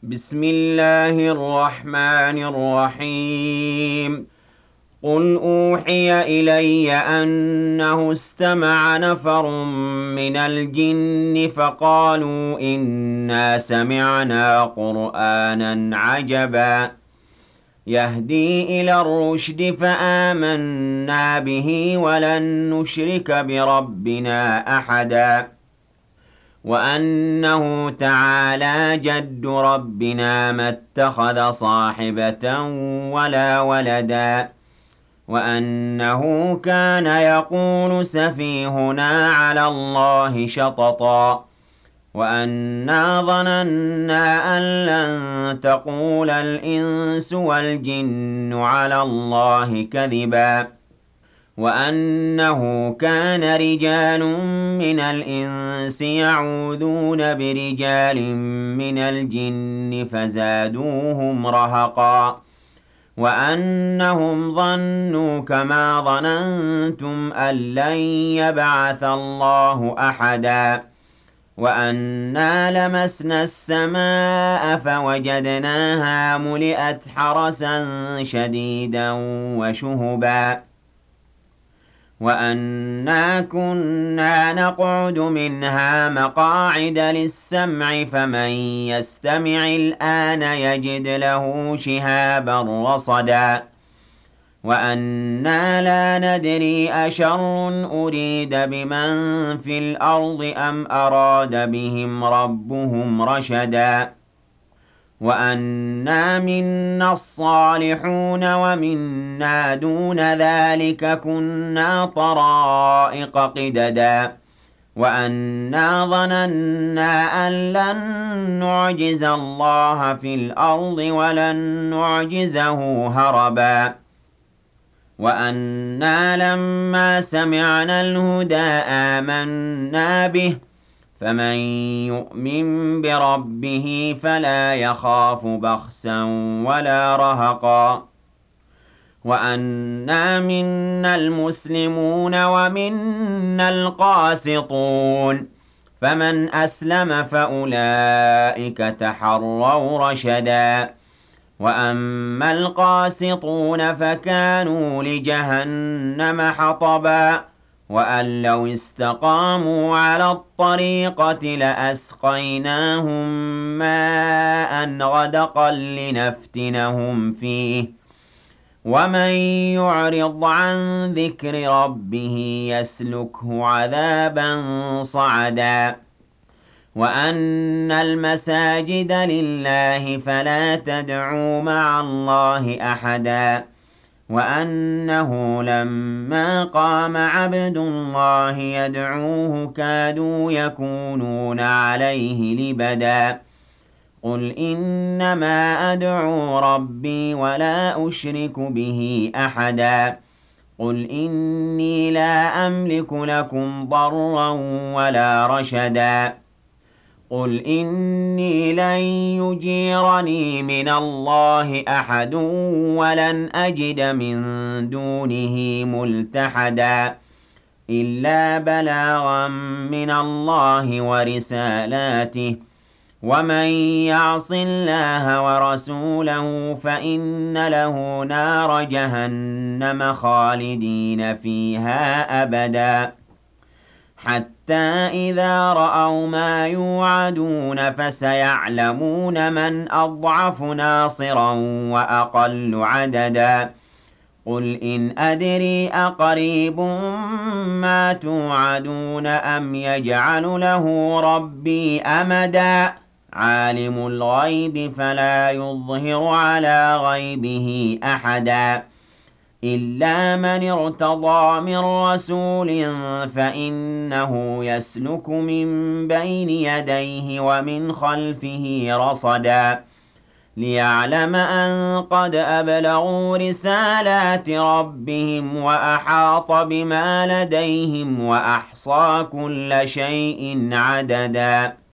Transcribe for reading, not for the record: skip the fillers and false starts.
بسم الله الرحمن الرحيم. قل أوحي إلي أنه استمع نفر من الجن فقالوا إنا سمعنا قرآنا عجبا يهدي إلى الرشد فآمنا به ولن نشرك بربنا أحدا وأنه تعالى جد ربنا ما اتخذ صاحبة ولا ولدا وأنه كان يقول سفيهنا على الله شططا وأنا ظننا أن لن تقول الإنس والجن على الله كذبا وأنه كان رجال من الإنس يعوذون برجال من الجن فزادوهم رهقا وأنهم ظنوا كما ظننتم أن لن يبعث الله أحدا وأنا لمسنا السماء فوجدناها ملئت حرسا شديدا وشهبا وأنا كنا نقعد منها مقاعد للسمع فمن يستمع الآن يجد له شهابا رصدا وأنا لا ندري أشر أريد بمن في الأرض أم أراد بهم ربهم رشدا وأنا منا الصالحون ومنا دون ذلك كنا طرائق قددا وأنا ظننا أن لن نعجز الله في الأرض ولن نعجزه هربا وأنا لما سمعنا الهدى آمنا به فمن يؤمن بربه فلا يخاف بخسا ولا رهقا وأنا منا المسلمون ومنا القاسطون فمن أسلم فأولئك تحروا رشدا وأما القاسطون فكانوا لجهنم حطبا وأن لو استقاموا على الطريقة لأسقيناهم ماء غدقا لنفتنهم فيه ومن يعرض عن ذكر ربه يسلكه عذابا صعدا وأن المساجد لله فلا تدعوا مع الله أحدا وأنه لما قام عبد الله يدعوه كادوا يكونون عليه لبدا قل إنما أدعو ربي ولا أشرك به أحدا قل إني لا أملك لكم ضرا ولا رشدا قل إني لن يجيرني من الله أحد ولن أجد من دونه ملتحدا إلا بلاغا من الله ورسالاته ومن يعص الله ورسوله فإن له نار جهنم خالدين فيها أبدا حتى إذا رأوا ما يوعدون فسيعلمون من أضعف ناصرا وأقل عددا قل إن أدري أقريب ما توعدون أم يجعل له ربي أمدا عالم الغيب فلا يظهر على غيبه أحدا إلا من ارتضى من رسول فإنه يسلك من بين يديه ومن خلفه رصدا ليعلم أن قد أبلغوا رسالات ربهم وأحاط بما لديهم وأحصى كل شيء عددا